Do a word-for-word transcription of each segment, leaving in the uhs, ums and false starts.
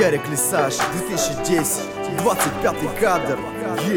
Ярик Лисаш, две тысячи десять, двадцать пятый кадр. Yeah.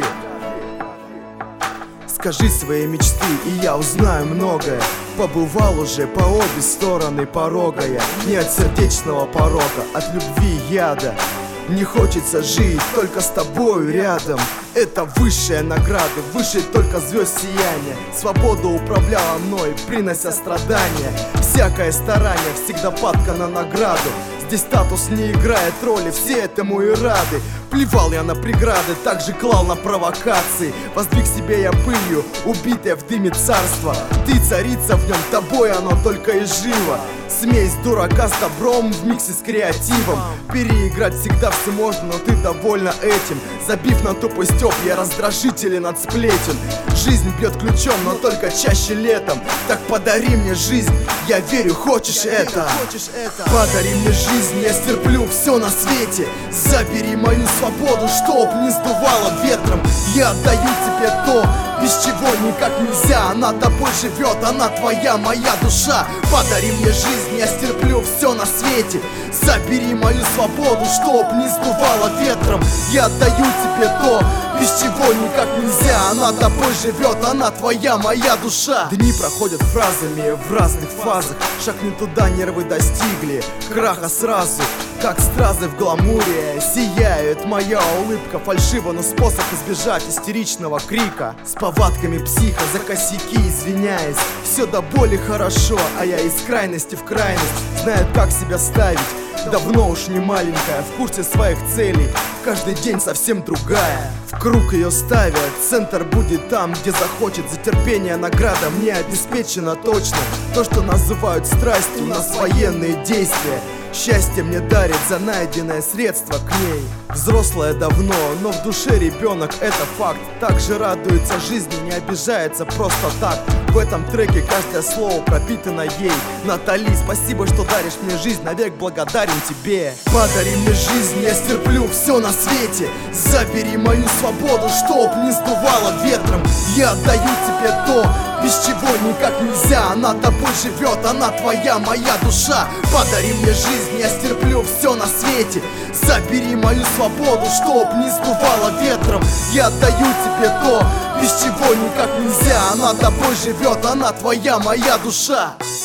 Скажи свои мечты, и я узнаю многое. Побывал уже по обе стороны порога я. Не от сердечного порока, от любви яда. Не хочется жить только с тобою рядом. Это высшая награда, выше только звезд сияния. Свобода управляла мной, принося страдания. Всякое старание всегда падка на награду. Здесь статус не играет роли, все этому и рады. Плевал я на преграды, также клал на провокации. Воздвиг себе я пылью, убитая в дыме царство. Ты царица в нем, тобой оно только и живо. Смесь дурака с добром в миксе с креативом. Переиграть всегда все можно, но ты довольна этим. Забив на тупой стёб, я раздражителен от сплетен. Жизнь бьет ключом, но только чаще летом. Так подари мне жизнь, я верю, хочешь это. Подари мне жизнь, я стерплю все на свете. Забери мою свободу, чтоб не сдувало ветром. Я отдаю тебе то, без чего никак нельзя. Она тобой живет, она твоя, моя душа. Подари мне жизнь, я стерплю все на свете. Забери мою свободу, чтоб не сдувало ветром. Я отдаю тебе то, без чего никак нельзя. Она тобой живет, она твоя, моя душа. Дни проходят фразами в разных фазах. Шаг не туда, нервы достигли краха сразу. Как стразы в гламуре сияет моя улыбка. Фальшиво, но способ избежать истеричного крика. С повадками психа за косяки извиняясь. Все до боли хорошо, а я из крайности в крайность. Знает, как себя ставить. Давно уж не маленькая, в курсе своих целей. Каждый день совсем другая. В круг ее ставят, центр будет там, где захочет. За терпение награда мне обеспечена точно. То, что называют страстью, у нас военные действия. Счастье мне дарит за найденное средство к ней. Взрослая давно, но в душе ребенок, это факт. Также радуется жизни, не обижается просто так. В этом треке каждое слово пропитано ей. Натали, спасибо, что даришь мне жизнь, навек благодарен тебе. Подари мне жизнь, я стерплю все на свете. Забери мою свободу, чтоб не сдувало ветром. Я отдаю тебе то, без чего никак нельзя. Она тобой живет, она твоя, моя душа. Подари мне жизнь, я стерплю все на свете. Забери мою свободу, чтоб не сдувало ветром. Я отдаю тебе то, без чего никак нельзя. Она тобой живет, она твоя, моя душа.